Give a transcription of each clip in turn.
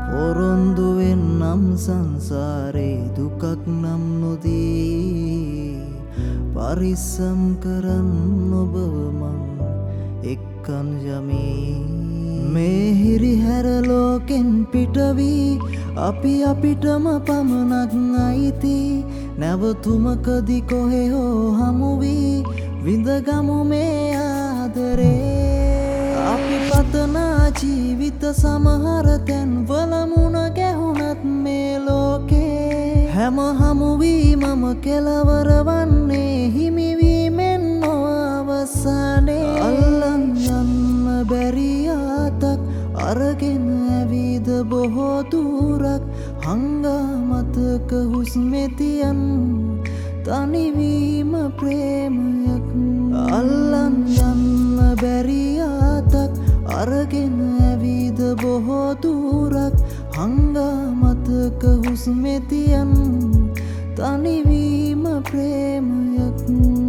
පොරොන්දුවෙන් නම් සංසාරේ දුකක් නම් නොදී පරිස්සම් කරන්න ඔබව මං එක්කන් යමි මේ හිරිහැර ලෝකෙන් පිටවී අපි අපිටම පමණක් අයිති නැවතුමකදී කොහෙ හෝ හමු වී විඳගමු මේ ආදරේ අපි පතනා ජීවිත සමහර තැන්වල මුණ ගැහුණත් මේ ලෝකේ හැම හමුවීමම කෙලවර වන්නේ හිමිවීමෙන් නොඅවසානේ අල්ලන් යන්න බැරි ආතක් අරගෙන ඇවිද බොහෝ දුරක් හංගාමතක හුස්මෙතියන් තනිවීම ප්‍රේමයක් අල්ලන් යන්න බැරි ආතක් අරගෙන ඇවිද බොහෝ දුරක් හංගාමතක හුස්මෙතියන් තනිවීම ප්‍රේමයක්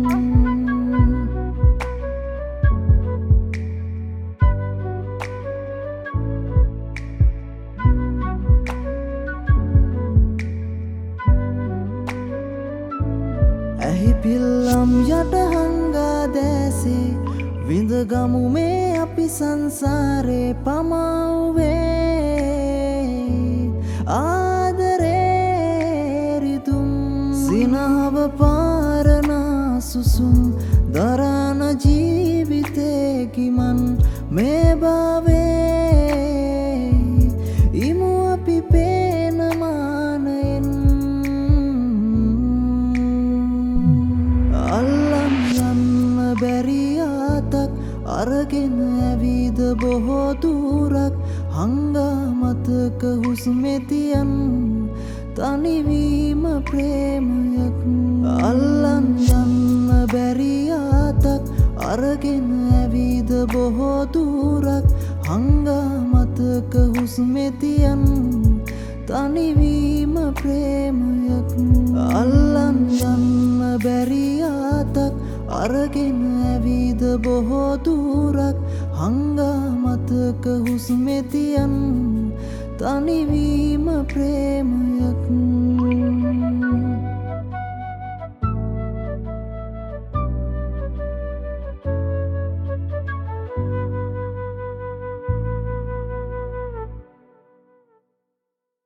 ඇහි පිල්ලම් යට හංගා දැසේ විඳගමු මේ අපි සංසාරේ පමව්වේ ආදරේ රිදුම් සිනහව පාරනා සුසුම් දරාන ජීවිතේ කිමන් මේ භවයේ ඉමු අපි පේන මානයෙන් අල්ලන් යන්න බැරි ආතක් අරගෙන ඇවිද බොහෝ දුරක් හංගාමතක හුස්මෙතියන් තනිවීම ප්‍රේමයක් අල්ලන් යන්න බැරි ආතක් අරගෙන ඇවිද බොහෝ දුරක් හංගාමතක හුස්මෙතියන් තනිවීම ප්‍රේමයක් අල්ලන් යන්න බැරි ආතක් අරගෙන ඇවිද බොහෝ දුරක් හංගාමතක හුස්මෙතියන් තනිවීම ප්‍රේමයක්